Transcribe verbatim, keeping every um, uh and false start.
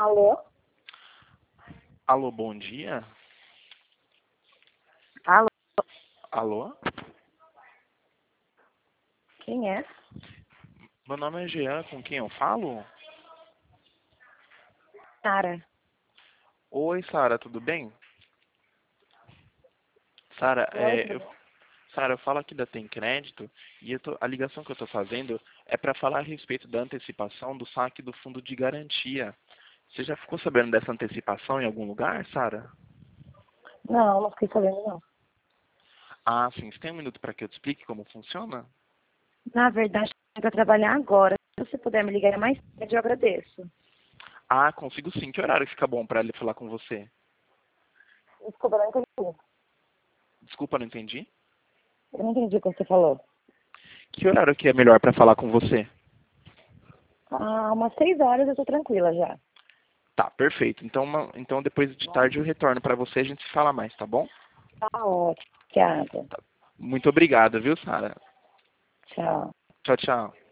Alô? Alô, bom dia. Alô? Alô? Quem é? Meu nome é Jean, com quem eu falo? Sara. Oi, Sara, tudo bem? Sara, Oi, é, tudo eu, bem? Sara, eu falo aqui da Tem Crédito e eu tô- a ligação que eu estou fazendo é para falar a respeito da antecipação do saque do fundo de garantia. Você já ficou sabendo dessa antecipação em algum lugar, Sara? Não, não fiquei sabendo, não. Ah, sim. Você tem um minuto para que eu te explique como funciona? Na verdade, eu para trabalhar agora. Se você puder me ligar mais tarde, eu agradeço. Ah, consigo sim. Que horário fica bom para ele falar com você? Desculpa, eu não entendi. Desculpa, não entendi. Eu não entendi o que você falou. Que horário que é melhor para falar com você? Ah, umas seis horas eu tô tranquila já. Tá, perfeito. Então, uma- então depois de tarde eu retorno para você e a gente se fala mais, tá bom? Tá ótimo. Obrigada. Muito obrigado, viu, Sara? Tchau. Tchau, tchau.